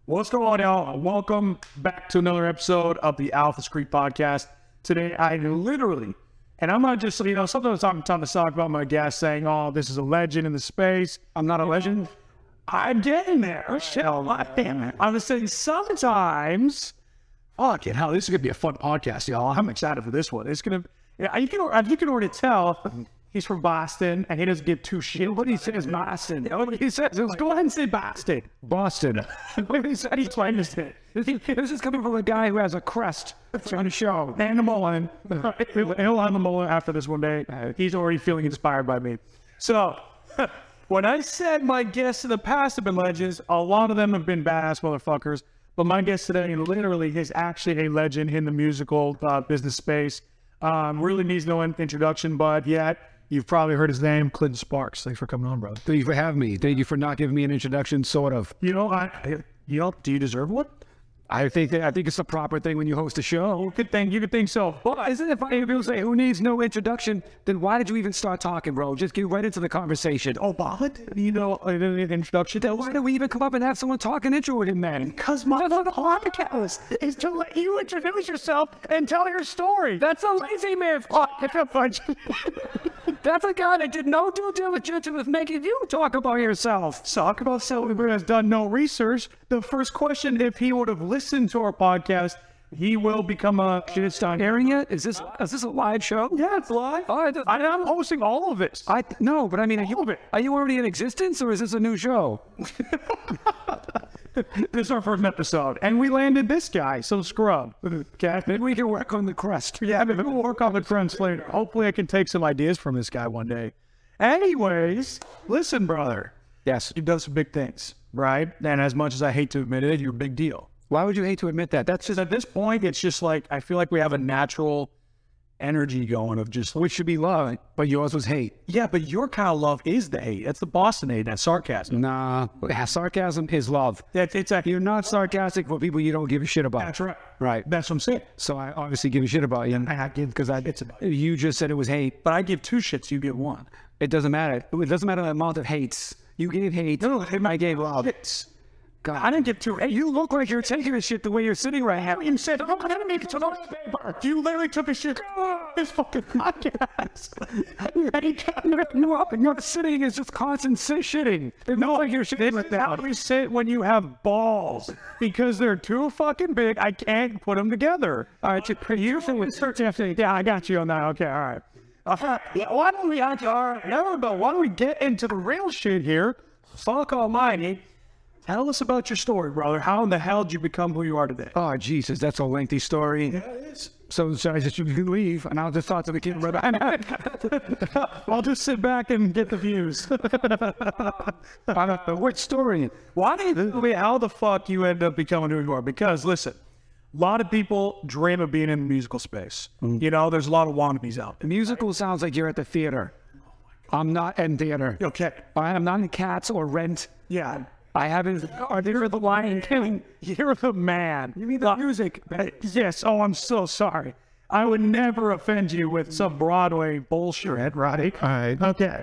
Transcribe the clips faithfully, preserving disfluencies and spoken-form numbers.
What's going on, y'all? Welcome back to another episode of the Alpha Street Podcast. Today, I literally, and I'm not just, you know, sometimes I'm talking to talk about my guests saying, oh, this is a legend in the space. I'm not a legend. I'm getting there. Shit, I'm just saying sometimes, fuck it, hell, this is going to be a fun podcast, y'all. I'm excited for this one. It's going to, yeah, you can, you can already tell he's from Boston, and he doesn't give two shit. What he says, Boston. What he says, go ahead and say Boston. Boston. What he said, he's trying to say. This is coming from a guy who has a crest on the show. And the Mullen. He'll have the Mullen after this one day. He's already feeling inspired by me. So, when I said my guests in the past have been legends, a lot of them have been badass motherfuckers. But my guest today, literally, is actually a legend in the musical uh, business space. Um, really needs no introduction, but yet you've probably heard his name, Clinton Sparks. Thanks for coming on, bro. Thank you for having me. Thank you for not giving me an introduction, sort of. You know, I, I you know, do you deserve one? I think that, I think it's a proper thing when you host a show. You could think, you could think so. But isn't it funny if people say, who needs no introduction? Then why did you even start talking, bro? Just get right into the conversation. Oh, but you know, I didn't need an introduction. Then why did we even come up and have someone talk and intro with him, man? Because my podcast is to let you introduce yourself and tell your story. That's a lazy man. That's a guy that did no due diligence with making you talk about yourself. Talk about someone who has done no research. The first question, if he would have listened to our podcast, he will become a... Should it start airing yet? Is this is this a live show? Yeah, it's live. Oh, I, I, I'm hosting all of this. I No, but I mean, are you, are you already in existence, or is this a new show? This is our first episode, and we landed this guy, so scrub. Okay, maybe we can work on the crest. Yeah, maybe we'll work on the crest later. Hopefully, I can take some ideas from this guy one day. Anyways, listen, brother. Yes, you've done some big things, right? And as much as I hate to admit it, you're a big deal. Why would you hate to admit that? That's just at this point, it's just like I feel like we have a natural energy going of just which should be love, but yours was hate. Yeah, but your kind of love is the hate. That's the Boston hate. That's sarcasm. Nah, sarcasm is love. That's it's a, you're not sarcastic for people you don't give a shit about. That's right. Right. That's what I'm saying. So I obviously give a shit about you. And I give because I it's about you. You just said it was hate, but I give two shits. You give one. It doesn't matter. It doesn't matter the amount of hates. You gave hate. No, I gave love. It's, God. I didn't give two. Hey, you look like you're taking a shit the way you're sitting right now. You said, I'm going to make it to the paper. You literally took a shit. This fucking podcast. You're up and you're sitting is just constant shitting. It no, like you're shitting like that. How do you sit when you have balls? Because they're too fucking big. I can't put them together. All right, you think with searching. Yeah, I got you on that. Okay, all right. Uh, yeah, why don't we, all right, never, but why don't we get into the real shit here? Fuck almighty. Tell us about your story, brother. How in the hell did you become who you are today? Oh, Jesus, that's a lengthy story. Yeah, it is. So, so I just you can leave, and I'll just talk to the kid, brother. I'll just sit back and get the views. I don't know. What story? Why do you, how the fuck you end up becoming who you are? Because, listen, a lot of people dream of being in the musical space. Mm. You know, there's a lot of wannabes out there. The musical sounds like you're at the theater. Oh I'm not in theater. Okay. I am not in Cats or Rent. Yeah. I haven't. Are they the Lion King? You're the man. You mean the uh, music? Yes. Oh, I'm so sorry. I would never offend you with some Broadway bullshit, Roddy. All right. Okay.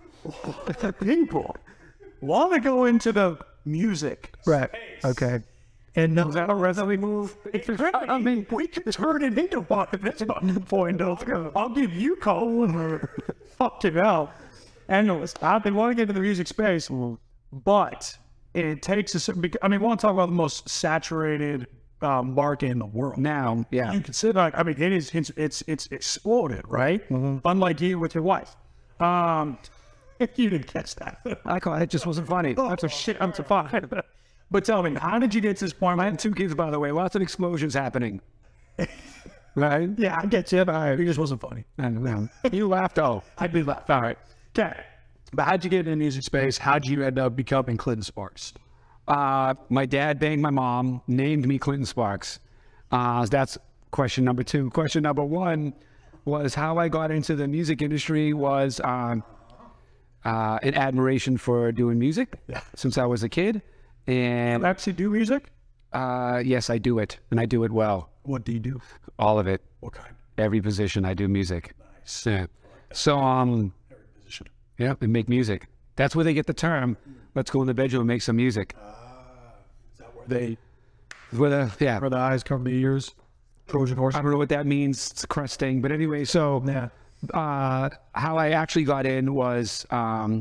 People want to go into the music. Right. Okay. And is that a resume move? I mean, we can turn it into one of this point. I'll give you coal. Fucking hell. Anyways, I they want to get into the music space, but it takes a certain, I mean, we want to talk about the most saturated um, market in the world. Now, yeah. You consider, like, I mean, it is, it's, it's, it's exploded, right? Mm-hmm. Unlike you with your wife. Um, if you didn't catch that. I caught it, it just wasn't funny. Oh, that's a shit, I'm surprised. But tell me, how did you get to this point? I had two kids, by the way, lots of explosions happening. Right? Yeah, I get you. It just wasn't funny. I don't know. You laughed, oh. I did laugh. All right. Okay. But how'd you get in the music space? How'd you end up becoming Clinton Sparks? Uh, my dad banged my mom, named me Clinton Sparks. Uh, that's question number two. Question number one was how I got into the music industry was um, uh, an admiration for doing music yeah. since I was a kid. And you actually do music? Uh, yes, I do it, and I do it well. What do you do? All of it. What kind? Every position I do music. Nice. Yeah. So, um... Every position. Yeah, and make music. That's where they get the term, let's go in the bedroom and make some music. Ah, uh, is that where They, With a, yeah, where the eyes cover the ears. Trojan horse. I don't know what that means. It's a crust thing. But anyway, so Yeah. uh, how I actually got in was, um,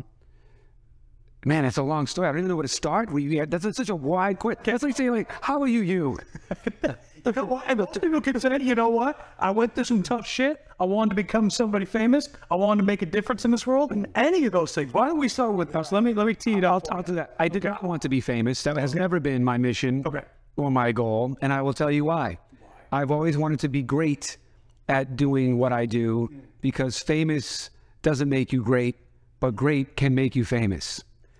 man, it's a long story. I don't even know where to start. We, yeah, that's such a wide question. That's like saying, like, how are you, you? Look at what people can say, you know what? I went through some tough shit. I wanted to become somebody famous. I wanted to make a difference in this world. And any of those things. Why don't we start with us? Let me let me tee it out. I'll do that. I did not want to be famous. That has never been my mission Okay. or my goal. And I will tell you why. I've always wanted to be great at doing what I do because famous doesn't make you great, but great can make you famous.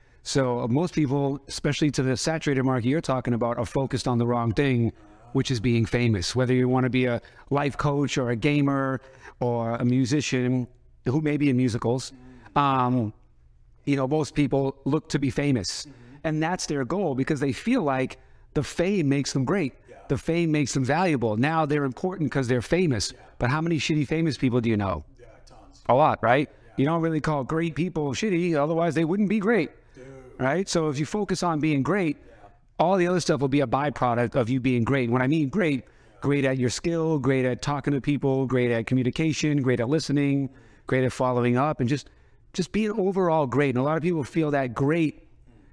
So uh, most people, especially to the saturated market you're talking about, are focused on the wrong thing, which is being famous. Whether you want to be a life coach or a gamer or a musician who may be in musicals, um, you know, most people look to be famous. And that's their goal because they feel like the fame makes them great. The fame makes them valuable. Now they're important because they're famous. But how many shitty famous people do you know? Yeah, tons. A lot, right? You don't really call great people shitty, otherwise they wouldn't be great, right? So if you focus on being great, all the other stuff will be a byproduct of you being great. When I mean great, great at your skill, great at talking to people, great at communication, great at listening, great at following up, and just just being overall great. And a lot of people feel that great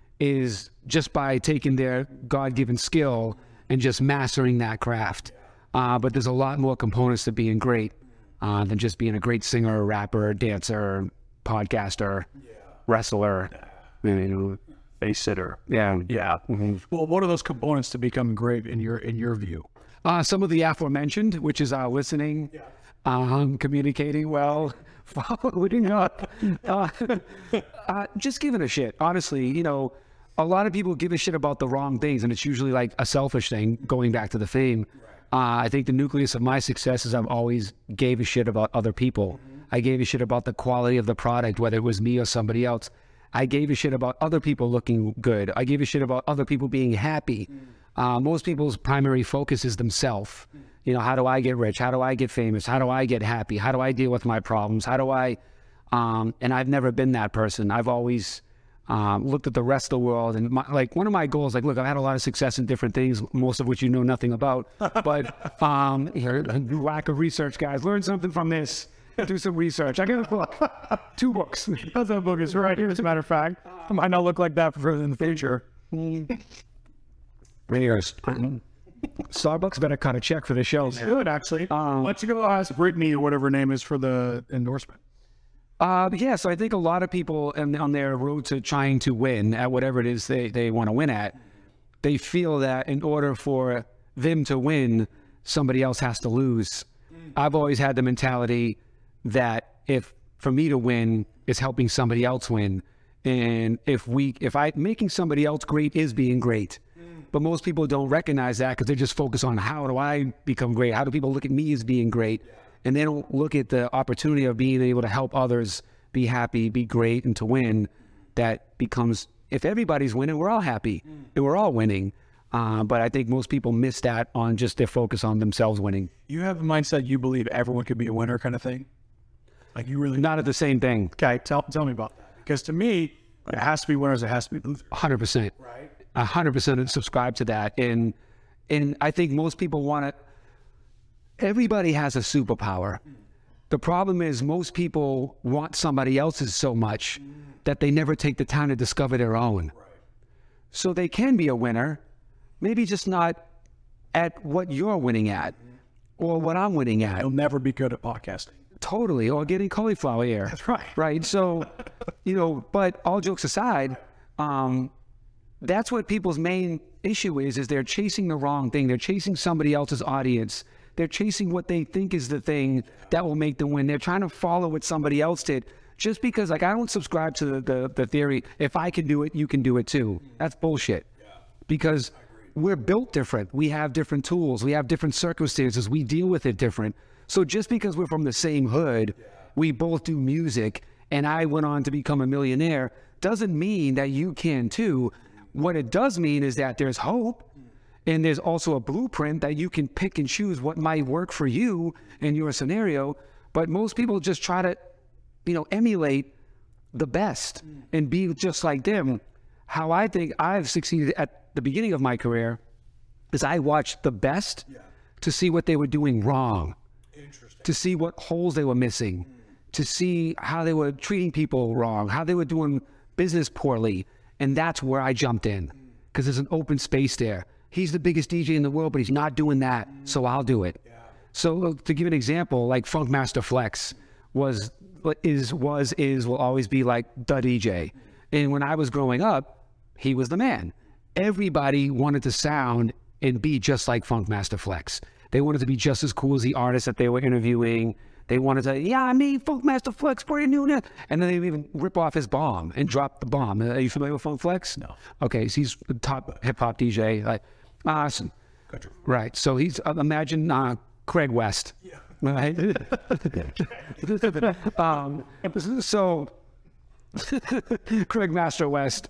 is just by taking their God-given skill and just mastering that craft. Uh, but there's a lot more components to being great uh, than just being a great singer, rapper, dancer, podcaster, wrestler, you know, Face sitter. yeah. Yeah. Well, what are those components to become great in your in your view? Uh, some of the aforementioned, which is uh, listening, um, communicating well, following up, uh, uh, just giving a shit. Honestly, you know, a lot of people give a shit about the wrong things, and it's usually like a selfish thing, going back to the fame. Uh, I think the nucleus of my success is I've always gave a shit about other people. I gave a shit about the quality of the product, whether it was me or somebody else. I gave a shit about other people looking good. I gave a shit about other people being happy. Uh, most people's primary focus is themselves. You know, how do I get rich? How do I get famous? How do I get happy? How do I deal with my problems? How do I, um, and I've never been that person. I've always um, looked at the rest of the world. And my, like one of my goals, like, look, I've had a lot of success in different things, most of which you know nothing about. But um, here, lack of research, guys. Learn something from this. Do some research. I got a book, two books. That book is right here, as a matter of fact. I might not look like that for in the future. Years. Starbucks better cut a check for the show. Good, actually. Um, Why don't you go ask Brittany or whatever her name is for the endorsement? Uh, yeah, so I think a lot of people on, on their road to trying to win at whatever it is they, they want to win at, they feel that in order for them to win, somebody else has to lose. I've always had the mentality that if for me to win is helping somebody else win, and if we if I making somebody else great is being great, but most people don't recognize that because they just focus on how do I become great, how do people look at me as being great, and they don't look at the opportunity of being able to help others be happy, be great, and to win. That becomes, if everybody's winning, we're all happy and we're all winning. Uh, but I think most people miss that on just their focus on themselves winning. You have a mindset you believe everyone could be a winner kind of thing? Like you really... Not at the same thing. Okay, tell, tell me about that. Because to me, it has to be winners, it has to be losers. one hundred percent. Right. one hundred percent subscribe to that. And, and I think most people want to... Everybody has a superpower. The problem is most people want somebody else's so much that they never take the time to discover their own. Right. So they can be a winner, maybe just not at what you're winning at or what I'm winning at. You'll never be good at podcasting. Totally, or getting cauliflower ear. That's right. Right, so, you know, but all jokes aside, um, that's what people's main issue is, is they're chasing the wrong thing. They're chasing somebody else's audience. They're chasing what they think is the thing that will make them win. They're trying to follow what somebody else did. Just because, like, I don't subscribe to the, the, the theory, if I can do it, you can do it too. That's bullshit. Because we're built different. We have different tools. We have different circumstances. We deal with it different. So just because we're from the same hood, we both do music, and I went on to become a millionaire, doesn't mean that you can too. What it does mean is that there's hope, and there's also a blueprint that you can pick and choose what might work for you in your scenario. But most people just try to, you know, emulate the best and be just like them. how I think I've succeeded at the beginning of my career is I watched the best yeah. to see what they were doing wrong, to see what holes they were missing, mm. to see how they were treating people wrong, how they were doing business poorly. And that's where I jumped in, because there's an open space there. He's the biggest D J in the world, but he's not doing that, mm. so I'll do it. Yeah. So to give an example, like Funkmaster Flex was, is, was, is, will always be like the D J. And when I was growing up, he was the man. Everybody wanted to sound and be just like Funkmaster Flex. They wanted to be just as cool as the artist that they were interviewing. They wanted to, yeah, I mean, Funkmaster Flex, pretty new. And then they would even rip off his bomb and drop the bomb. Are you familiar with Funk Flex? No. Okay, so he's the top hip hop D J. Like, awesome. Country. Right. So he's, uh, imagine uh, Craig West. Yeah. Right? um, so, Craig Master West,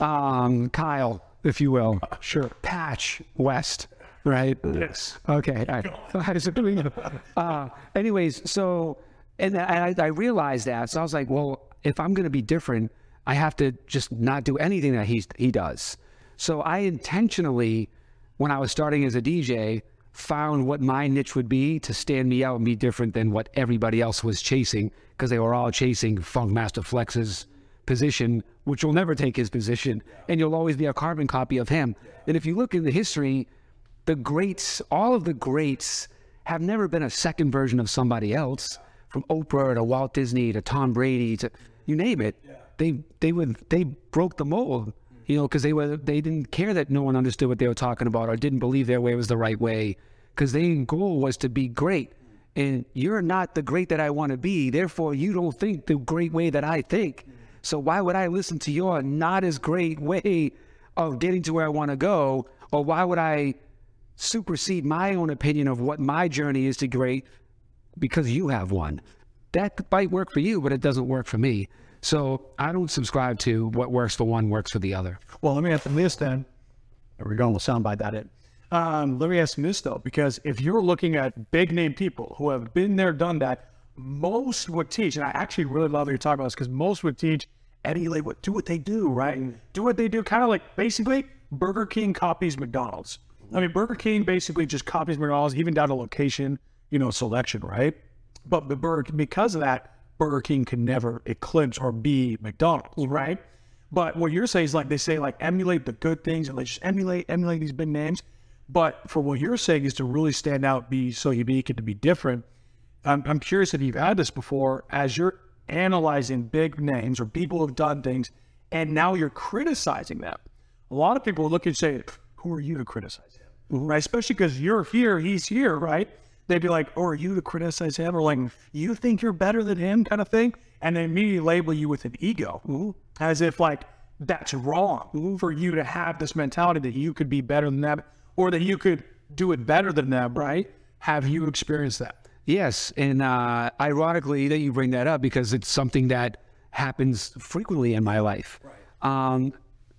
um, Kyle, if you will. Sure. Patch West, right? Yes. Okay. All right. uh, anyways, so, and I, I realized that. So I was like, well, if I'm going to be different, I have to just not do anything that he's, he does. So I intentionally, when I was starting as a D J, found what my niche would be to stand me out and be different than what everybody else was chasing, because they were all chasing Funkmaster Flex's position, which will never take his position, and you'll always be a carbon copy of him. And if you look in the history, the greats, all of the greats have never been a second version of somebody else, from Oprah to Walt Disney to Tom Brady to you name it. They they would they broke the mold, you know, because they were they didn't care that no one understood what they were talking about or didn't believe their way was the right way, because their goal was to be great. And you're not the great that I want to be, therefore you don't think the great way that I think. So why would I listen to your not as great way of getting to where I want to go? Or why would I supersede my own opinion of what my journey is to great because you have one? That might work for you, but it doesn't work for me. So I don't subscribe to what works for one works for the other. Well, let me ask this then. We're going to soundbite that in. Um, let me ask you this though, because if you're looking at big name people who have been there, done that, most would teach, and I actually really love that you're talking about this, because most would teach, emulate what, do what they do, right? Mm. Do what they do, kind of like basically Burger King copies McDonald's. I mean, Burger King basically just copies McDonald's, even down to location, you know, selection, right? But the Burger, because of that, Burger King can never eclipse or be McDonald's, right? But what you're saying is like, they say like emulate the good things, and they just emulate, emulate these big names. But for what you're saying is to really stand out, be so unique, and to be different. I'm, I'm curious if you've had this before, as you're analyzing big names or people who've done things, and now you're criticizing them. A lot of people look and say, who are you to criticize him? Mm-hmm. Right? Especially because you're here, he's here, right? They'd be like, oh, are you to criticize him? Or like, you think you're better than him, kind of thing? And they immediately label you with an ego, mm-hmm. as if like, that's wrong mm-hmm. for you to have this mentality that you could be better than them, or that you could do it better than them, right? Have you experienced that? Yes, and uh, ironically that you bring that up, because it's something that happens frequently in my life. Right. Um,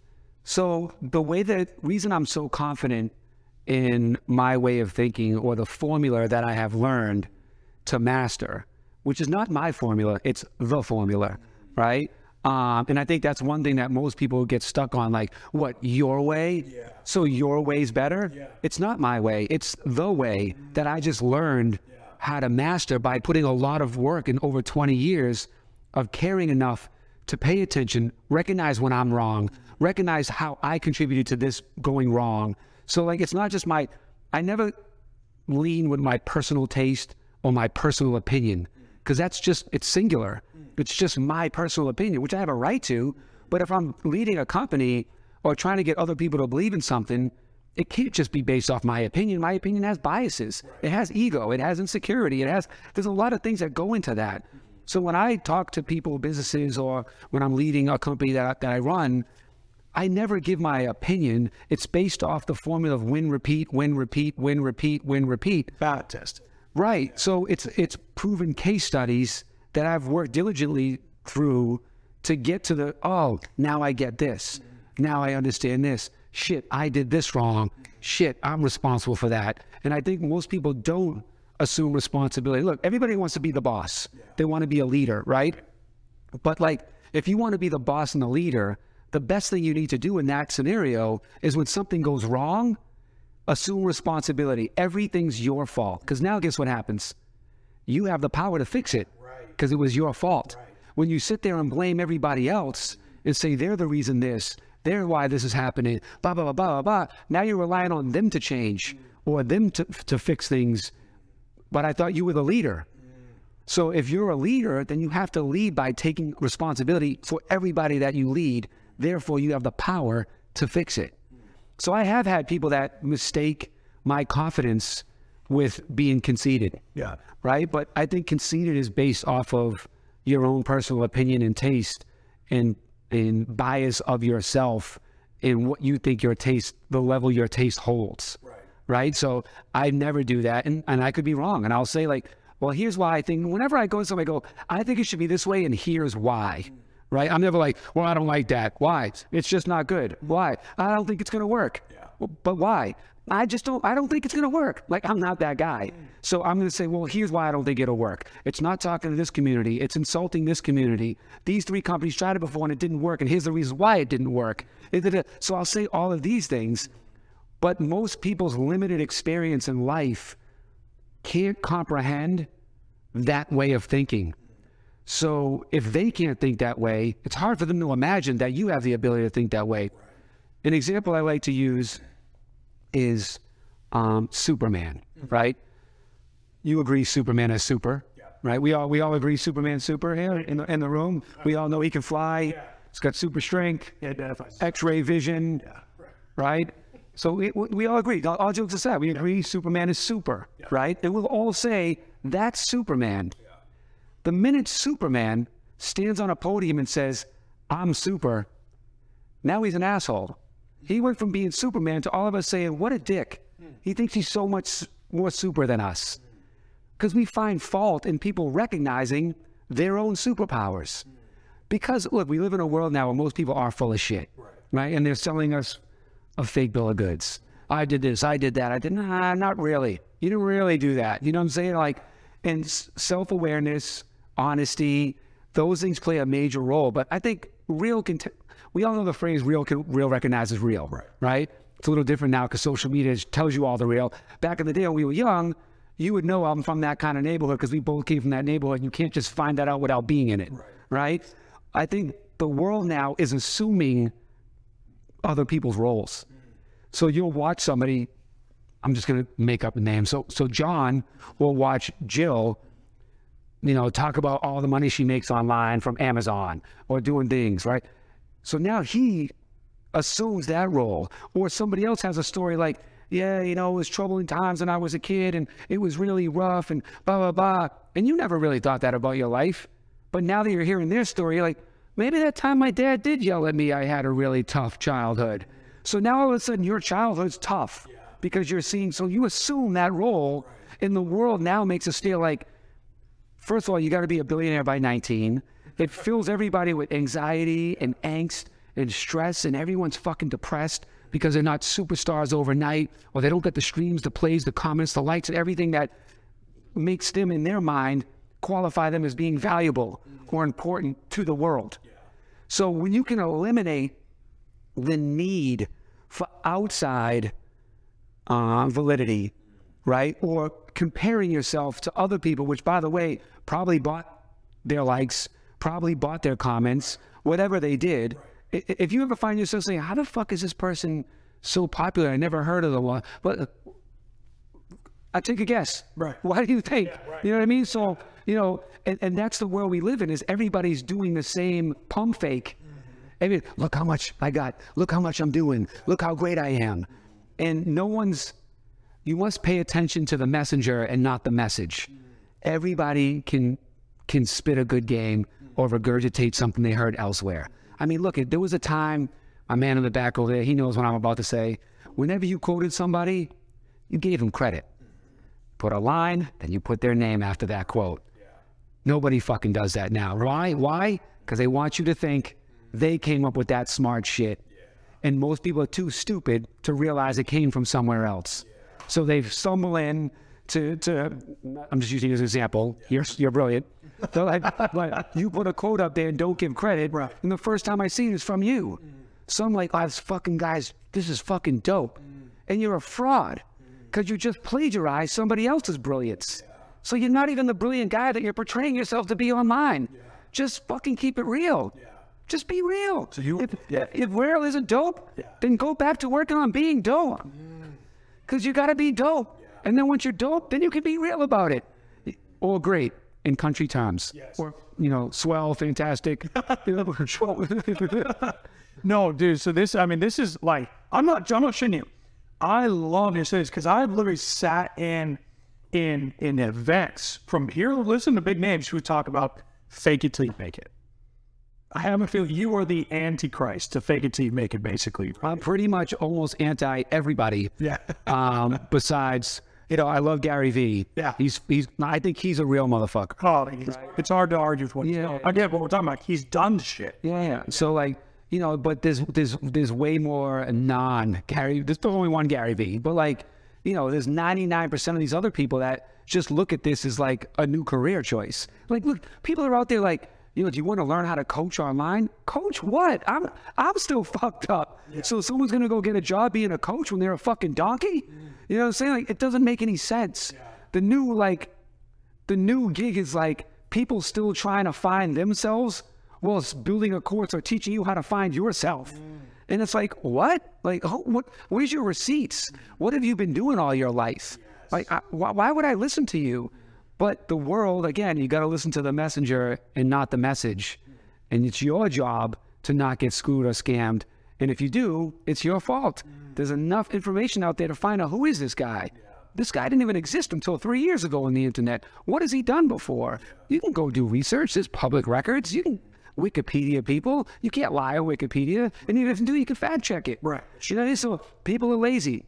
so the way that, reason I'm so confident in my way of thinking, or the formula that I have learned to master, which is not my formula, it's the formula, right? Um, and I think that's one thing that most people get stuck on, like, what, your way? Yeah. So your way's better? Yeah. It's not my way, it's the way that I just learned yeah. how to master by putting a lot of work in over twenty years of caring enough to pay attention, recognize when I'm wrong, recognize how I contributed to this going wrong. So like, it's not just my, I never lean with my personal taste or my personal opinion, because that's just, it's singular. It's just my personal opinion, which I have a right to. But if I'm leading a company or trying to get other people to believe in something, it can't just be based off my opinion. My opinion has biases. It has ego. It has insecurity. It has, there's a lot of things that go into that. So when I talk to people, businesses, or when I'm leading a company that, that I run, I never give my opinion. It's based off the formula of win, repeat, win, repeat, win, repeat, win, repeat. Bad test. Right. So it's it's proven case studies that I've worked diligently through to get to the, oh, now I get this. Now I understand this. Shit, I did this wrong. Shit, I'm responsible for that. And I think most people don't assume responsibility. Look, everybody wants to be the boss. They want to be a leader, right? But like, if you want to be the boss and the leader, the best thing you need to do in that scenario is when something goes wrong, assume responsibility. Everything's your fault. Because now guess what happens? You have the power to fix it because it was your fault. Right. When you sit there and blame everybody else and say they're the reason this, they're why this is happening, blah, blah, blah, blah, blah, now you're relying on them to change or them to, to fix things. But I thought you were the leader. So if you're a leader, then you have to lead by taking responsibility for everybody that you lead. Therefore, you have the power to fix it. So I have had people that mistake my confidence with being conceited. Yeah. Right? But I think conceited is based off of your own personal opinion and taste and, and bias of yourself in what you think your taste, the level your taste holds. Right. Right? So I never do that. And, and I could be wrong. And I'll say like, well, here's why I think, whenever I go somewhere, I go, I think it should be this way, and here's why, right? I'm never like, well, I don't like that. Why? It's just not good. Why? I don't think it's going to work. Yeah. Well, but why? I just don't, I don't think it's going to work. Like, I'm not that guy. So I'm going to say, well, here's why I don't think it'll work. It's not talking to this community. It's insulting this community. These three companies tried it before and it didn't work, and here's the reason why it didn't work. So I'll say all of these things, but most people's limited experience in life can't comprehend that way of thinking. So if they can't think that way, it's hard for them to imagine that you have the ability to think that way. An example I like to use is um, Superman, right? You agree Superman is super, right? We all we all agree Superman's super here in the, in the room. We all know he can fly. He's got super strength, X-ray vision, right? So we, we all agree, all jokes aside, we agree Superman is super, yeah. right? And we'll all say, that's Superman. Yeah. The minute Superman stands on a podium and says, I'm super, now he's an asshole. He went from being Superman to all of us saying, what a dick. Mm. He thinks he's so much more super than us. Because mm. we find fault in people recognizing their own superpowers. Mm. Because, look, we live in a world now where most people are full of shit, right? right? And they're selling us a fake bill of goods. I did this, I did that. I did, nah, not really. You didn't really do that. You know what I'm saying? Like, and self-awareness, honesty, those things play a major role. But I think real, cont- we all know the phrase real, real recognizes real, right? right? It's a little different now because social media tells you all the real. Back in the day when we were young, you would know I'm from that kind of neighborhood because we both came from that neighborhood. And you can't just find that out without being in it, right? right? I think the world now is assuming other people's roles. So you'll watch somebody, I'm just going to make up a name. So so John will watch Jill, you know, talk about all the money she makes online from Amazon or doing things, right? So now he assumes that role. Or somebody else has a story like, yeah, you know, it was troubling times when I was a kid and it was really rough and blah, blah, blah. And you never really thought that about your life. But now that you're hearing their story, you're like, maybe that time my dad did yell at me, I had a really tough childhood. So now all of a sudden your childhood's tough yeah. because you're seeing, so you assume that role right. in the world now makes us feel like, first of all, you got to be a billionaire by nineteen. It fills everybody with anxiety and angst and stress, and everyone's fucking depressed because they're not superstars overnight, or they don't get the streams, the plays, the comments, the likes, and everything that makes them in their mind qualify them as being valuable or important to the world. Yeah. So when you can eliminate the need for outside uh, validity, right? Or comparing yourself to other people, which, by the way, probably bought their likes, probably bought their comments, whatever they did. Right. If you ever find yourself saying, how the fuck is this person so popular? I never heard of the one. But I take a guess. Right. Why do you think? Yeah, right. You know what I mean? So, you know, and, and that's the world we live in, is everybody's doing the same pump fake. I mean, look how much I got. Look how much I'm doing. Look how great I am. And no one's, you must pay attention to the messenger and not the message. Everybody can can spit a good game or regurgitate something they heard elsewhere. I mean, look, there was a time, my man in the back over there, he knows what I'm about to say. Whenever you quoted somebody, you gave them credit. Put a line, then you put their name after that quote. Nobody fucking does that now. Why? Why? Because they want you to think they came up with that smart shit. Yeah. And most people are too stupid to realize it came from somewhere else. Yeah. So they stumble in to, to, I'm just using this example. Yeah. You're, you're brilliant. So like, like, you put a quote up there and don't give credit. Right. And the first time I see it is from you. Mm. some like, oh, this fucking guy's, this is fucking dope. Mm. And you're a fraud because you just plagiarized somebody else's brilliance. Yeah. So you're not even the brilliant guy that you're portraying yourself to be online. Yeah. Just fucking keep it real. Yeah. Just be real. So you, if, yeah. if real isn't dope, yeah. then go back to working on being dope. Because mm. you got to be dope. Yeah. And then once you're dope, then you can be real about it. Or great in country terms. Yes. Or, you know, swell, fantastic. No, dude. So this, I mean, this is like, I'm not, I'm not shitting you. I love this because I've literally sat in, in, in events from here, listen to big names who talk about fake it till you make it. I have a feeling you are the antichrist to fake it till you make it, basically. I'm pretty much almost anti everybody. Yeah. um, besides, you know, I love Gary Vee. Yeah. He's, he's, I think he's a real motherfucker. Oh, he's, right. It's hard to argue with what he's done. I get what we're talking about. He's done shit. Yeah, yeah. So, like, you know, but there's, there's, there's way more non Gary, there's only one Gary Vee, but like, you know, there's ninety-nine percent of these other people that just look at this as like a new career choice. Like, look, people are out there like, you know, do you want to learn how to coach online? Coach what? I'm I'm still fucked up. Yeah. So someone's going to go get a job being a coach when they're a fucking donkey? Mm. You know what I'm saying? Like, it doesn't make any sense. Yeah. The new, like, the new gig is like people still trying to find themselves while it's building a course or teaching you how to find yourself. Mm. And it's like, what? Like, oh, what? Where's your receipts? What have you been doing all your life? Yes. Like, I, why, why would I listen to you? But the world, again, you got to listen to the messenger and not the message. And it's your job to not get screwed or scammed. And if you do, it's your fault. Mm. There's enough information out there to find out who is this guy. Yeah. This guy didn't even exist until three years ago on the internet. What has he done before? Yeah. You can go do research. There's public records. You can Wikipedia people. You can't lie on Wikipedia. And even if you do, you can fact check it. Right. You know, so people are lazy.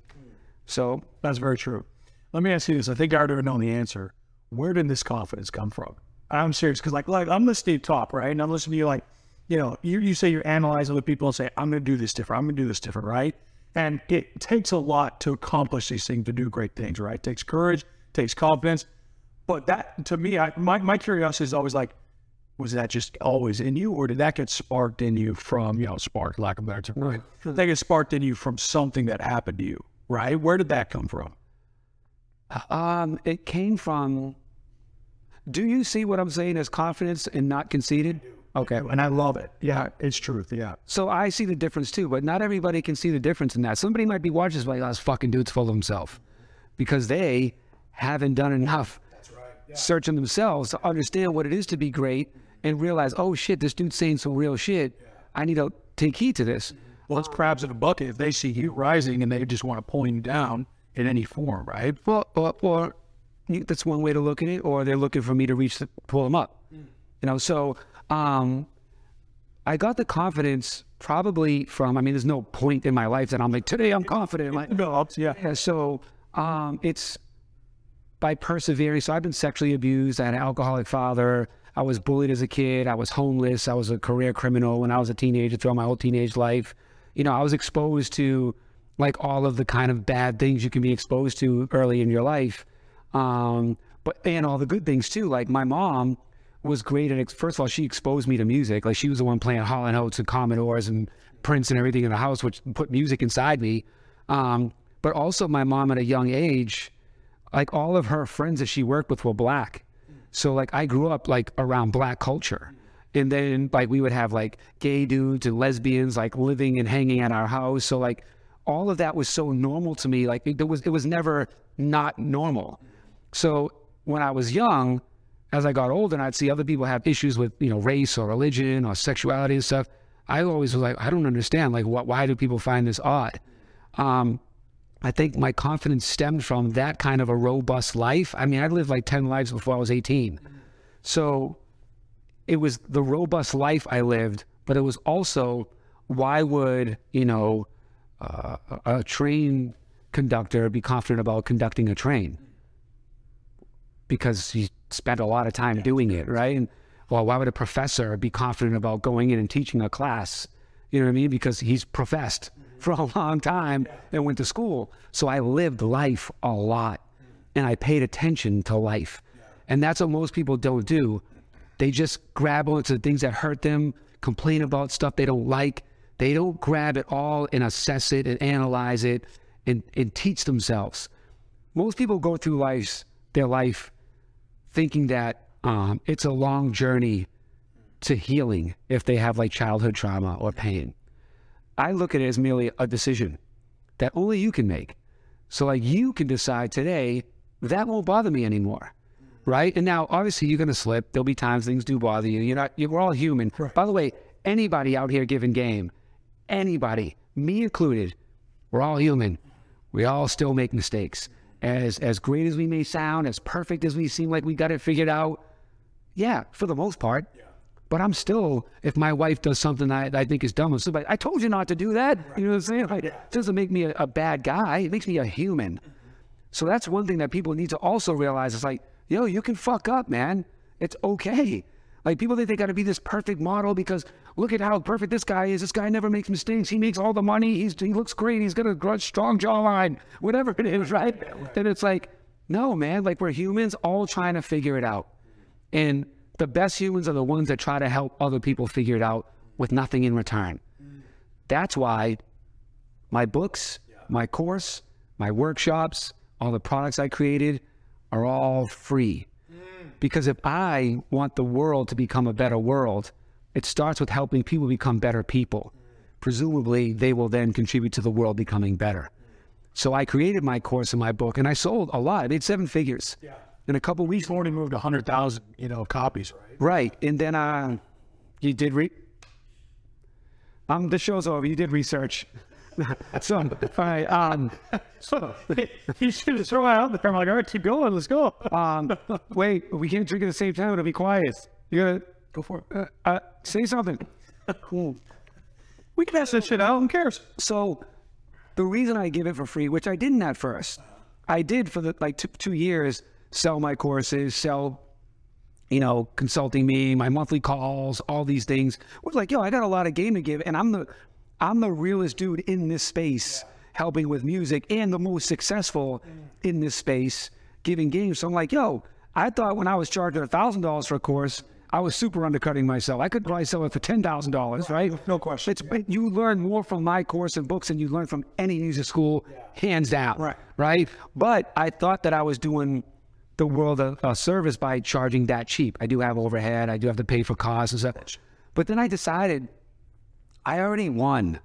So that's very true. Let me ask you this. I think I already know the answer. Where did this confidence come from? I'm serious, because like, like I'm listening to you talk, right? And I'm listening to you like, you know, you, you say you analyze other people and say, I'm going to do this different. I'm going to do this different, right? And it takes a lot to accomplish these things, to do great things, right? It takes courage, it takes confidence. But that, to me, I, my, my curiosity is always like, was that just always in you, or did that get sparked in you from, you know, sparked, lack of a better term, right? Did that get sparked in you from something that happened to you, right? Where did that come from? Um, it came from... Do you see what I'm saying as confidence and not conceited? Okay. And I love it. Yeah, it's truth. Yeah. So I see the difference too, but not everybody can see the difference in that. Somebody might be watching this like, oh, this fucking dude's full of himself, because they haven't done enough That's right. yeah. searching themselves to understand what it is to be great and realize, oh shit, this dude's saying some real shit. Yeah. I need to take heed to this. Well, it's crabs in a bucket. If they see you rising and they just want to pull you down in any form, right? Well, or, or that's one way to look at it, or they're looking for me to reach, the, pull them up. Mm. You know, so um, I got the confidence probably from, I mean, there's no point in my life that I'm like, today I'm confident. Like, yeah. yeah. So um, it's by persevering. So I've been sexually abused. I had an alcoholic father. I was bullied as a kid. I was homeless. I was a career criminal when I was a teenager throughout my whole teenage life. You know, I was exposed to like all of the kind of bad things you can be exposed to early in your life. Um, but, and all the good things too. Like my mom was great at, first of all, she exposed me to music. Like she was the one playing Hall and Oates and Commodores and Prince and everything in the house, which put music inside me. Um, but also my mom at a young age, like all of her friends that she worked with were black. So like I grew up like around black culture. And then like we would have like gay dudes and lesbians like living and hanging at our house. So like all of that was so normal to me. Like it, it was, it was never not normal. So when I was young, as I got older and I'd see other people have issues with, you know, race or religion or sexuality and stuff, I always was like, I don't understand. Like, what, why do people find this odd? Um, I think my confidence stemmed from that kind of a robust life. I mean, I lived like ten lives before I was eighteen. So it was the robust life I lived, but it was also, why would, you know, uh, a train conductor be confident about conducting a train? Because he spent a lot of time doing it, right? And well, why would a professor be confident about going in and teaching a class? You know what I mean? Because he's professed for a long time and went to school. So I lived life a lot and I paid attention to life. And that's what most people don't do. They just grab onto things that hurt them, complain about stuff they don't like. They don't grab it all and assess it and analyze it and, and teach themselves. Most people go through life, their life thinking that um, it's a long journey to healing if they have like childhood trauma or pain. I look at it as merely a decision that only you can make. So like you can decide today, that won't bother me anymore, right? And now obviously you're gonna slip. There'll be times things do bother you. You're not, you're, we're all human. Right. By the way, anybody out here giving game, anybody, me included, we're all human. We all still make mistakes. As, as great as we may sound, as perfect as we seem like we got it figured out, yeah, for the most part. Yeah. But I'm still, if my wife does something I, I think is dumb, somebody, I told you not to do that. Right. You know what I'm saying? Like, it doesn't make me a, a bad guy. It makes me a human. Mm-hmm. So that's one thing that people need to also realize. It's like, yo, you can fuck up, man. It's okay. Like, people think they got to be this perfect model because look at how perfect this guy is. This guy never makes mistakes. He makes all the money. He's, he looks great. He's got a strong jawline, whatever it is, right? Yeah, right? Then it's like, no, man, like we're humans all trying to figure it out. And the best humans are the ones that try to help other people figure it out with nothing in return. Mm. That's why my books, yeah. my course, my workshops, all the products I created are all free. Because if I want the world to become a better world, it starts with helping people become better people. Presumably, they will then contribute to the world becoming better. So I created my course and my book, and I sold a lot. I made seven figures. Yeah. In a couple of weeks, already moved one hundred thousand, you know, copies, right? Right. And then uh, you did re... Um, the show's over. You did research. So, all right. Um, so, you should just throw it out there. I'm like, all right, keep going. Let's go. um, wait, we can't drink at the same time. It'll be quiet. You gotta go for it. Uh, uh, say something. Cool. We can pass that shit out. Who cares? So, the reason I give it for free, which I didn't at first, I did for the like two, two years sell my courses, sell, you know, consulting me, my monthly calls, all these things. I was like, yo, I got a lot of game to give, and I'm the I'm the realest dude in this space, yeah. helping with music, and the most successful mm. in this space, giving games. So I'm like, yo, I thought when I was charging one thousand dollars for a course, I was super undercutting myself. I could probably sell it for ten thousand dollars, right. right? No question. It's, yeah. You learn more from my course and books than you learn from any music school, yeah. hands down, right. right? But I thought that I was doing the world a, a service by charging that cheap. I do have overhead. I do have to pay for costs and stuff. But then I decided I already won.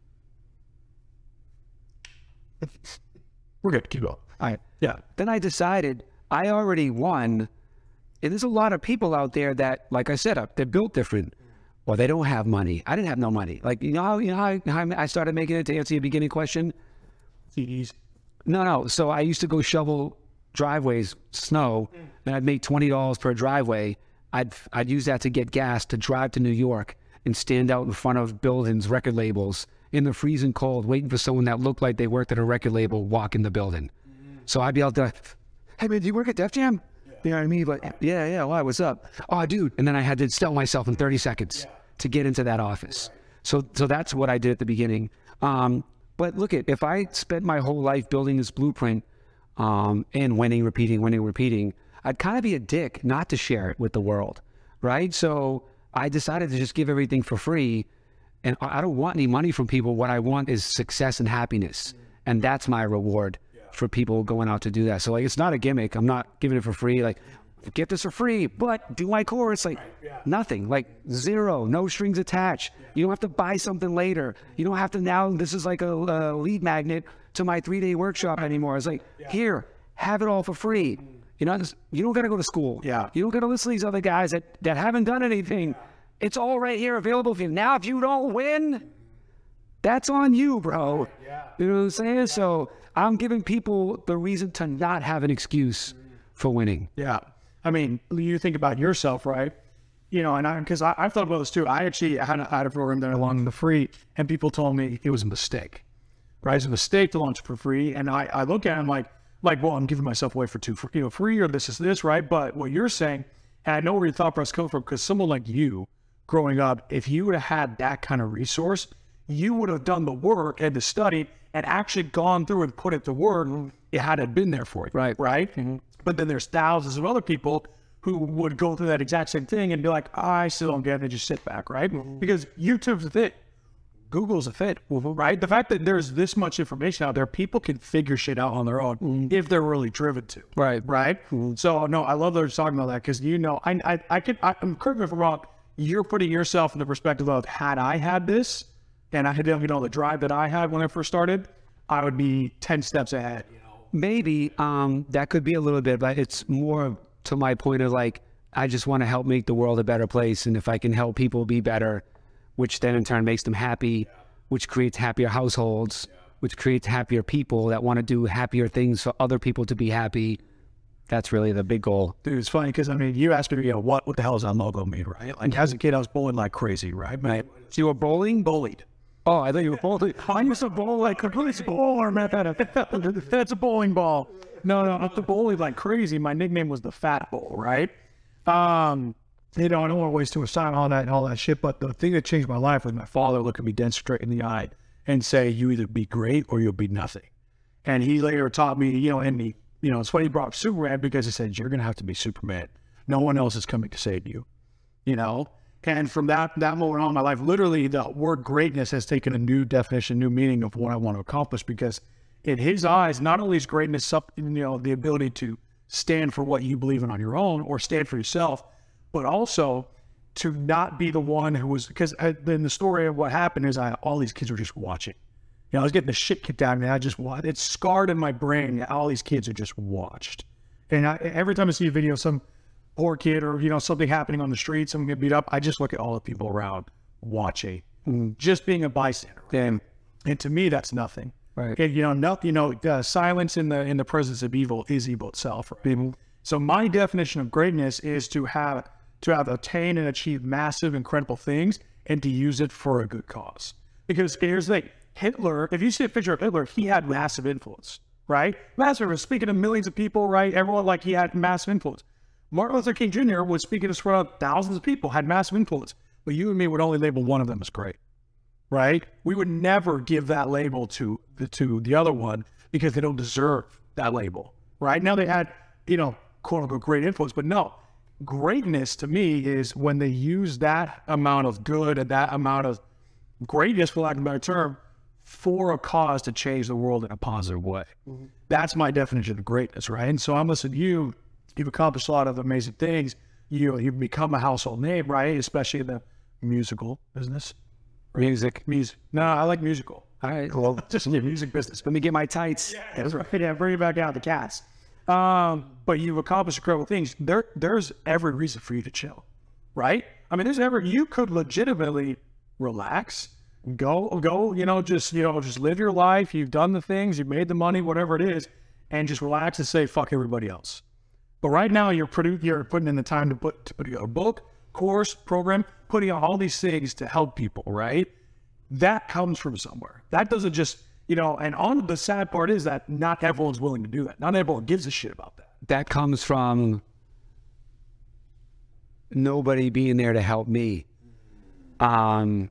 We're good. Keep going. All right. Yeah. Then I decided I already won. And there's a lot of people out there that, like I said, they're built different, or they don't have money. I didn't have no money. Like, you know how, you know how, how I started making it, to answer your beginning question? C Ds. No, no. So I used to go shovel driveways, snow, mm. and I'd make twenty dollars per driveway. I'd I'd use that to get gas to drive to New York and stand out in front of buildings, record labels, in the freezing cold, waiting for someone that looked like they worked at a record label walk in the building. Mm. So I'd be able to, hey man, do you work at Def Jam? Yeah. You know what I mean? But yeah, yeah, why, what's up? Oh, dude. And then I had to sell myself in thirty seconds yeah. to get into that office. Right. So so that's what I did at the beginning. Um, but look at, if I spent my whole life building this blueprint, Um, and winning, repeating, winning, repeating, I'd kind of be a dick not to share it with the world, right? So I decided to just give everything for free, and I don't want any money from people. What I want is success and happiness, and that's my reward yeah. for people going out to do that. So like, it's not a gimmick. I'm not giving it for free. Like, get this for free, but do my course, like right. yeah. nothing, like zero, no strings attached. Yeah. You don't have to buy something later. You don't have to now, this is like a, a lead magnet to my three-day workshop anymore. It's like, yeah. here, have it all for free. Mm. You know, you don't got to go to school. Yeah. You don't got to listen to these other guys that, that haven't done anything. Yeah. It's all right here available for you. Now, if you don't win, that's on you, bro. Yeah. You know what I'm saying? Yeah. So I'm giving people the reason to not have an excuse mm. for winning. Yeah. I mean, you think about yourself, right? You know, and I, because I've thought about this too. I actually had a, had a program there along the free, and people told me it was a mistake. Right? It's a mistake to launch for free. And I, I look at it, I'm like, like, well, I'm giving myself away for two, for, you know, free, or this is this, right? But what you're saying, and I know where your thought process comes from, because someone like you, growing up, if you would have had that kind of resource, you would have done the work and the study and actually gone through and put it to work. It had it been there for you. Right. Right. Mm-hmm. But then there's thousands of other people who would go through that exact same thing and be like, I still don't get it, and just sit back, right? Mm-hmm. Because you took the thing. Google's a fit, right? The fact that there's this much information out there, people can figure shit out on their own mm-hmm. if they're really driven to. Right. Right? Mm-hmm. So, no, I love that you're talking about that because, you know, I, I, I can, I, I'm correct me if I'm wrong, you're putting yourself in the perspective of, had I had this and I had, you know, the drive that I had when I first started, I would be ten steps ahead. You know? Maybe um, that could be a little bit, but it's more to my point of like, I just want to help make the world a better place. And if I can help people be better, which then in turn makes them happy, yeah. which creates happier households, yeah. which creates happier people that want to do happier things for other people to be happy. That's really the big goal. Dude, it's funny because, I mean, you asked me, you know, what, what the hell does that logo mean, right? Like, as a kid, I was bowling like crazy, right? Right. So you were bowling? Bullied. Oh, I thought you were bowling. I used to bowl like a police bowler, man. That's a bowling ball. No, no, I was bowling like crazy. My nickname was the Fat Bull, right? Um... You know, I don't want to waste too much time on all that and all that shit, but the thing that changed my life was my father looking me dead straight in the eye and say, you either be great or you'll be nothing. And he later taught me, you know, and he, you know, it's funny he brought up Superman because he said, you're going to have to be Superman. No one else is coming to save you, you know? And from that, that moment on in my life, literally the word greatness has taken a new definition, new meaning of what I want to accomplish because in his eyes, not only is greatness, up, you know, the ability to stand for what you believe in on your own or stand for yourself, but also to not be the one who was, because in the story of what happened is I, all these kids were just watching. You know, I was getting the shit kicked out of me. I just watched. It's scarred in my brain. All these kids are just watched. And I, every time I see a video of some poor kid or, you know, something happening on the street, someone get beat up, I just look at all the people around watching, mm-hmm. just being a bystander. Damn. And to me, that's nothing. Right. And, you know, no, you know, uh, silence in the in the presence of evil is evil itself. Right? Mm-hmm. So my definition of greatness is to have to have attained and achieved massive, incredible things and to use it for a good cause. Because here's the thing, Hitler, if you see a picture of Hitler, he had massive influence, right? Massive, speaking to millions of people, right? Everyone, like, he had massive influence. Martin Luther King Junior was speaking to front of thousands of people, had massive influence. But you and me would only label one of them as great, right? We would never give that label to the, to the other one because they don't deserve that label, right? Now they had, you know, quote unquote, great influence, but no. Greatness to me is when they use that amount of good and that amount of greatness, for lack of a better term, for a cause to change the world in a positive way. Mm-hmm. That's my definition of greatness, right? And so I'm listening to you. You've accomplished a lot of amazing things. You, you've become a household name, right? Especially in the musical business. Music. Music. No, I like musical. All right. Well, just in the music business. Let me get my tights. Yeah, that's right. Yeah, bring it back out, the cats. Um, but you've accomplished incredible things. There, there's every reason for you to chill, right? I mean, there's ever, you could legitimately relax, go, go, you know, just, you know, just live your life. You've done the things, you've made the money, whatever it is, and just relax and say, fuck everybody else. But right now you're produ- you're putting in the time to put, to put together a book, course, program, putting out all these things to help people, right? That comes from somewhere. That doesn't just, you know, and on the sad part is that not everyone's willing to do that. Not everyone gives a shit about that. That comes from nobody being there to help me. Um,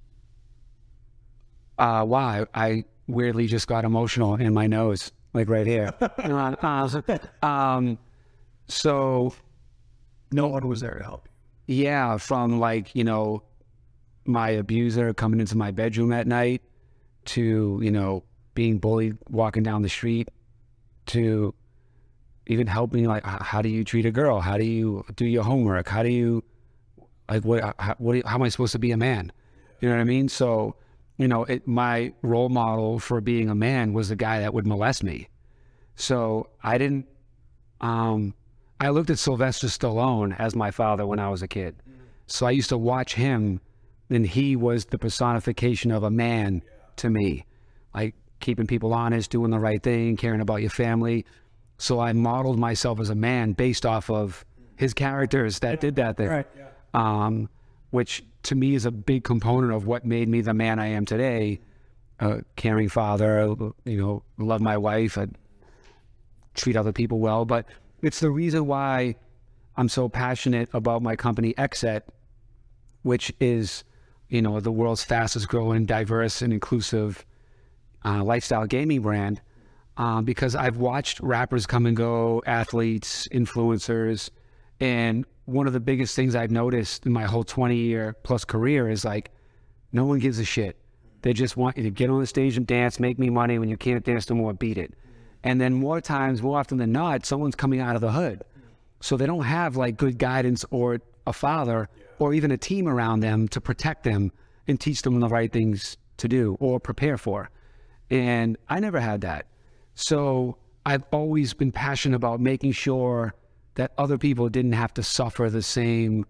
uh, wow, I weirdly just got emotional in my nose, like right here. um, so no one was there to help you. Yeah, from like, you know, my abuser coming into my bedroom at night, to, you know, being bullied walking down the street, to even helping, like, how do you treat a girl? How do you do your homework? How do you, like, what, how, what do you, how am I supposed to be a man? You know what I mean? So, you know, it, my role model for being a man was the guy that would molest me. So I didn't, um, I looked at Sylvester Stallone as my father when I was a kid. So I used to watch him, and he was the personification of a man to me, like keeping people honest, doing the right thing, caring about your family. So I modeled myself as a man based off of his characters that did that there, right, yeah. um, which to me is a big component of what made me the man I am today. A caring father, you know, love my wife, I treat other people well, but it's the reason why I'm so passionate about my company, Xset, which is, you know, the world's fastest growing, diverse and inclusive uh, lifestyle gaming brand, um, because I've watched rappers come and go, athletes, influencers, and one of the biggest things I've noticed in my whole twenty year plus career is like, no one gives a shit. They just want you to get on the stage and dance, make me money. When you can't dance no more, beat it. And then more times, more often than not, someone's coming out of the hood. So they don't have like good guidance or a father or even a team around them to protect them and teach them the right things to do or prepare for. And I never had that. So I've always been passionate about making sure that other people didn't have to suffer the same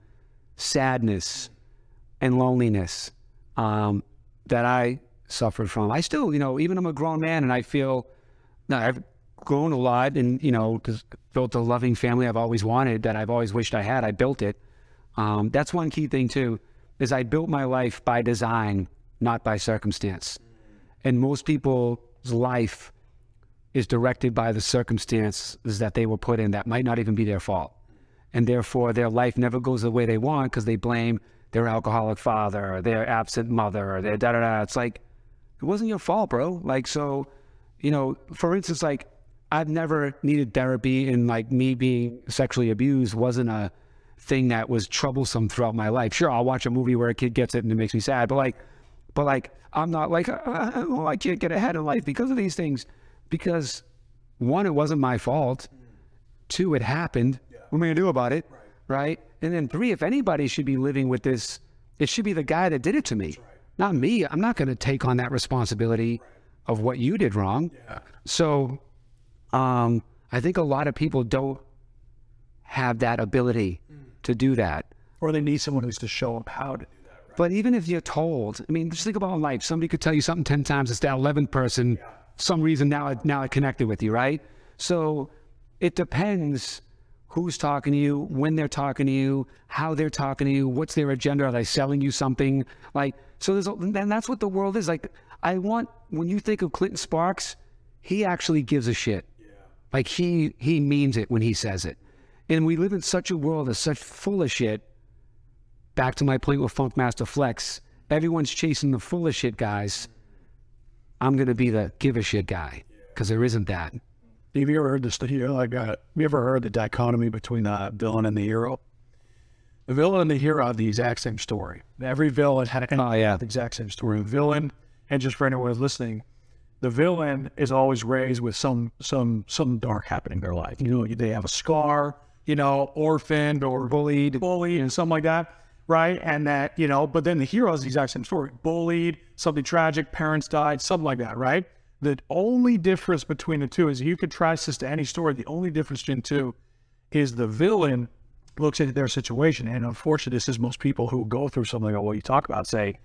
sadness and loneliness um, that I suffered from. I still, you know, even I'm a grown man and I feel, no, I've grown a lot and, you know, because built a loving family I've always wanted, that I've always wished I had. I built it. Um, that's one key thing too, is I built my life by design, not by circumstance. And most people's life is directed by the circumstances that they were put in that might not even be their fault. And therefore their life never goes the way they want because they blame their alcoholic father or their absent mother or their da-da-da. It's like, it wasn't your fault, bro. Like, so, you know, for instance, like, I've never needed therapy, and like me being sexually abused wasn't a thing that was troublesome throughout my life. Sure, I'll watch a movie where a kid gets it and it makes me sad, but like, but like, I'm not like, uh, oh, I can't get ahead in life because of these things. Because one, it wasn't my fault. Two, it happened. Yeah. What am I gonna do about it? Right. right? And then three, if anybody should be living with this, it should be the guy that did it to me, right. Not me. I'm not gonna take on that responsibility right. of what you did wrong. Yeah. So, um, I think a lot of people don't have that ability mm. to do that. Or they need someone who's to show them how to do that. Right? But even if you're told, I mean, just think about life. Somebody could tell you something ten times. It's that eleventh person. Yeah. Some reason now, now I connected with you, right? So it depends who's talking to you, when they're talking to you, how they're talking to you, what's their agenda? Are they selling you something? Like, so there's, and that's what the world is. Like, I want, when you think of Clinton Sparks, he actually gives a shit. Like he he means it when he says it. And we live in such a world that's such full of shit. Back to my point with Funkmaster Flex, everyone's chasing the full of shit guys. I'm gonna be the give a shit guy, because there isn't that. Have you ever heard this? Here, like, uh, have you ever heard the dichotomy between the villain and the hero? The villain and the hero have the exact same story. Every villain had an, oh, yeah. the exact same story. The villain, and just for anyone who's listening, the villain is always raised with some some some dark happening in their life. You know, they have a scar, you know, orphaned or bullied, bullied, and something like that, right? And that, you know, but then the hero is the exact same story. Bullied, something tragic, parents died, something like that, right? The only difference between the two is you could trace this to any story. The only difference between the two is the villain looks at their situation. And unfortunately, this is most people who go through something like what you talk about say,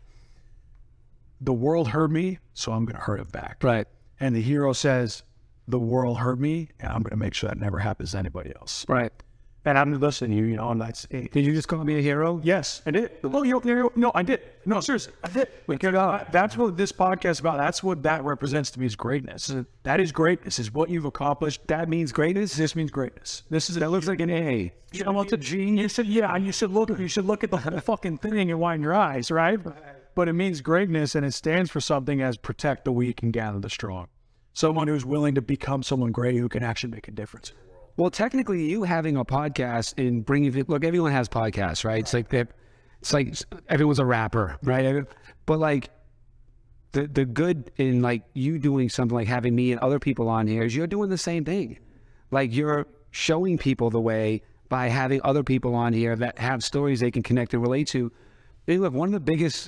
the world hurt me, so I'm going to hurt it back. Right. And the hero says, the world hurt me, and I'm going to make sure that never happens to anybody else. Right. And I'm listening to you, you know, and that's it. Did you just call me a hero? Yes, I did. Oh, you know, no, I did. No, seriously, I did. Because uh, that's what this podcast is about. That's what that represents to me is greatness. That is greatness, is what you've accomplished. That means greatness. This means greatness. This is, that looks like an A. You know, it's a genius. Yeah, and you should look, you should look at the whole fucking thing and widen your eyes, right? But it means greatness, and it stands for something as protect the weak and gather the strong. Someone who's willing to become someone great who can actually make a difference. Well, technically, you having a podcast and bringing, look, everyone has podcasts, right? It's like that. It's like everyone's a rapper, right? But like the the good in like you doing something like having me and other people on here is you're doing the same thing. Like you're showing people the way by having other people on here that have stories they can connect and relate to. And look, one of the biggest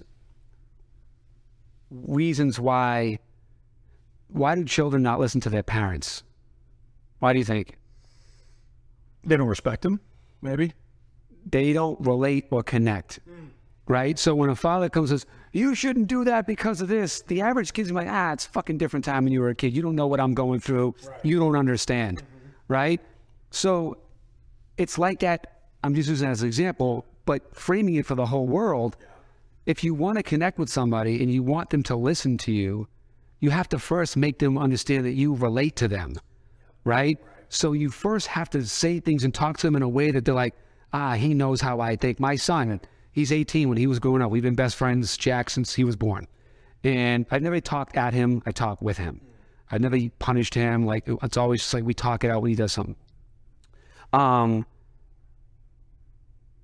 reasons why why do children not listen to their parents? Why do you think? They don't respect them, maybe. They don't relate or connect, mm. right? So when a father comes and says, you shouldn't do that because of this, the average kid's like, ah, it's a fucking different time when you were a kid. You don't know what I'm going through. Right. You don't understand, mm-hmm. right? So it's like that. I'm just using that as an example, but framing it for the whole world. Yeah. If you want to connect with somebody and you want them to listen to you, you have to first make them understand that you relate to them, yeah. right? right? So you first have to say things and talk to them in a way that they're like, ah, he knows how I think. My son, he's eighteen when he was growing up. We've been best friends, Jack, since he was born. And I never talked at him. I talked with him. I never punished him. Like, it's always just like we talk it out when he does something. Um,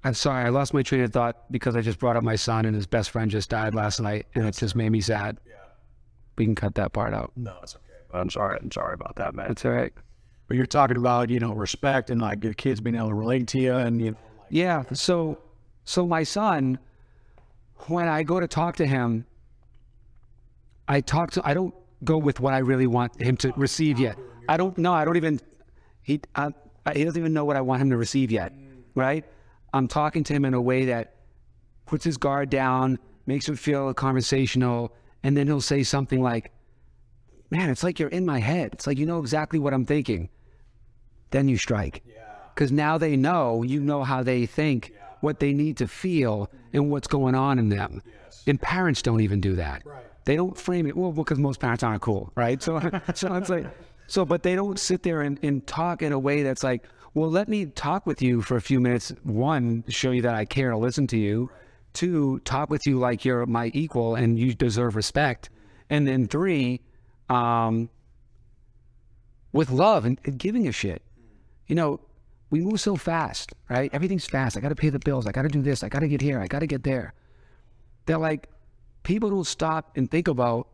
I'm sorry, I lost my train of thought because I just brought up my son and his best friend just died last night, and it just made me sad. Yeah. We can cut that part out. No, it's okay. But I'm sorry. I'm sorry about that, man. That's all right. But you're talking about, you know, respect and like your kids being able to relate to you, and you know, like, Yeah. So, so my son, when I go to talk to him, I talk to. I don't go with what I really want him to receive yet. I don't. No, I don't even. He. I, he doesn't even know what I want him to receive yet. Right. I'm talking to him in a way that puts his guard down, makes him feel conversational, and then he'll say something like, "Man, it's like you're in my head. It's like you know exactly what I'm thinking." Then you strike. yeah, Because now they know, you know how they think, Yeah. what they need to feel, and what's going on in them. Yes. And parents don't even do that. Right. They don't frame it, well, because most parents aren't cool, right? So, so it's like, so, but they don't sit there and, and talk in a way that's like, well, let me talk with you for a few minutes. One, to show you that I care to listen to you. Two, talk with you like you're my equal and you deserve respect. And then three, um, with love and, and giving a shit. You know, we move so fast, right? Everything's fast. I got to pay the bills. I got to do this. I got to get here. I got to get there. They're like, people don't stop and think about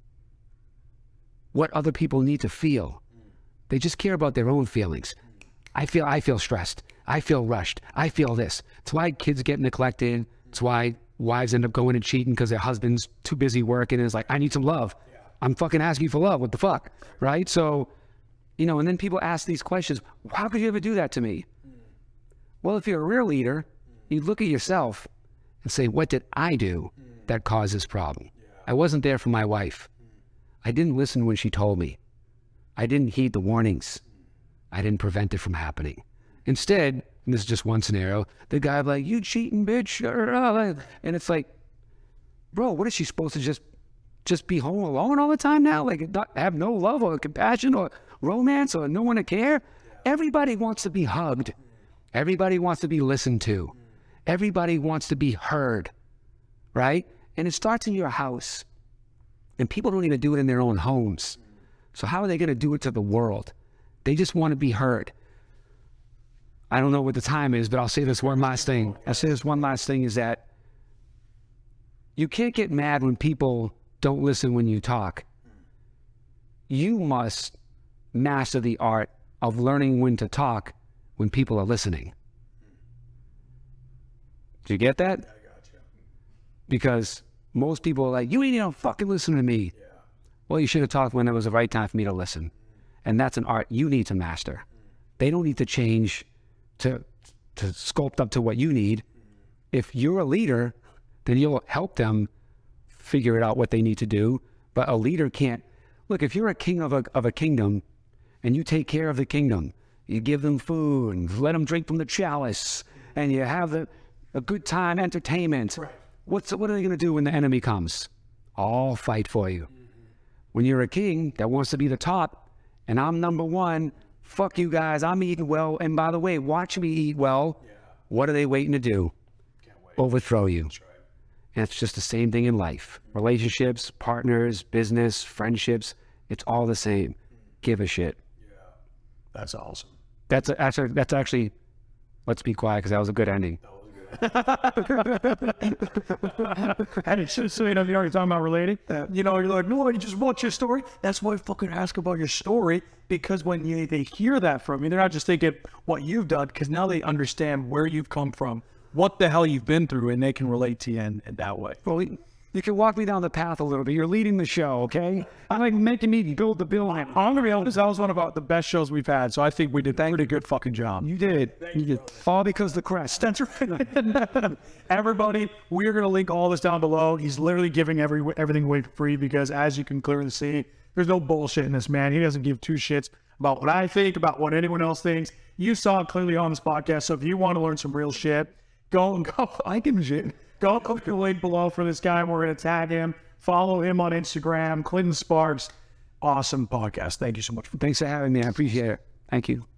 what other people need to feel. They just care about their own feelings. I feel, I feel stressed. I feel rushed. I feel this. It's why kids get neglected. It's why wives end up going and cheating because their husband's too busy working and is like, I need some love. I'm fucking asking you for love. What the fuck? Right? So, you know, and then people ask these questions. How could you ever do that to me? Well, if you're a real leader, you look at yourself and say, what did I do that caused this problem? I wasn't there for my wife. I didn't listen when she told me. I didn't heed the warnings. I didn't prevent it from happening. Instead, and this is just one scenario, the guy like, you cheating bitch. And it's like, bro, what is she supposed to just, just be home alone all the time now? Like not have no love or compassion or romance or no one to care? Everybody wants to be hugged. Everybody wants to be listened to. Everybody wants to be heard, right? And it starts in your house. And people don't even do it in their own homes. So how are they going to do it to the world? They just want to be heard. I don't know what the time is, but I'll say this one last thing. I'll say this one last thing is that you can't get mad when people don't listen when you talk. You must master the art of learning when to talk when people are listening. Do you get that? I got you. Because most people are like, you ain't even fucking listen to me. Yeah. Well, you should have talked when it was the right time for me to listen. And that's an art you need to master. They don't need to change to, to sculpt up to what you need. If you're a leader, then you'll help them figure it out what they need to do. But a leader can't. Look, if you're a king of a, of a kingdom and you take care of the kingdom, you give them food and let them drink from the chalice and you have the, a good time entertainment. Right. What's, what are they going to do when the enemy comes? All fight for you. Mm-hmm. When you're a king that wants to be the top and I'm number one, fuck you guys, I'm eating well. And by the way, watch me eat well. Yeah. What are they waiting to do? Can't wait. Overthrow you. That's right. And it's just the same thing in life. Relationships, partners, business, friendships, it's all the same. Give a shit. Yeah. That's awesome. That's a, actually, that's actually, let's be quiet because that was a good ending. That was good. And it's just, so you know, you're already talking about relating. Uh, you know, you're like, no, you just want your story. That's why I fucking ask about your story, because when you, they hear that from you, they're not just thinking what you've done, because now they understand where you've come from, what the hell you've been through, and they can relate to you in, in that way. Well, you can walk me down the path a little bit. You're leading the show, okay? I'm like making me build the building. I'm gonna be honest, that was one of the best shows we've had, so I think we did a pretty good fucking job. You did. You did. All because the crest. That's right. Everybody, we're going to link all this down below. He's literally giving every everything away for free because, as you can clearly see, there's no bullshit in this man. He doesn't give two shits about what I think, about what anyone else thinks. You saw it clearly on this podcast, so if you want to learn some real shit, go and go. I give a shit. Go click the link below for this guy. We're going to tag him. Follow him on Instagram, Clinton Sparks. Awesome podcast. Thank you so much. Thanks for having me. I appreciate it. Thank you.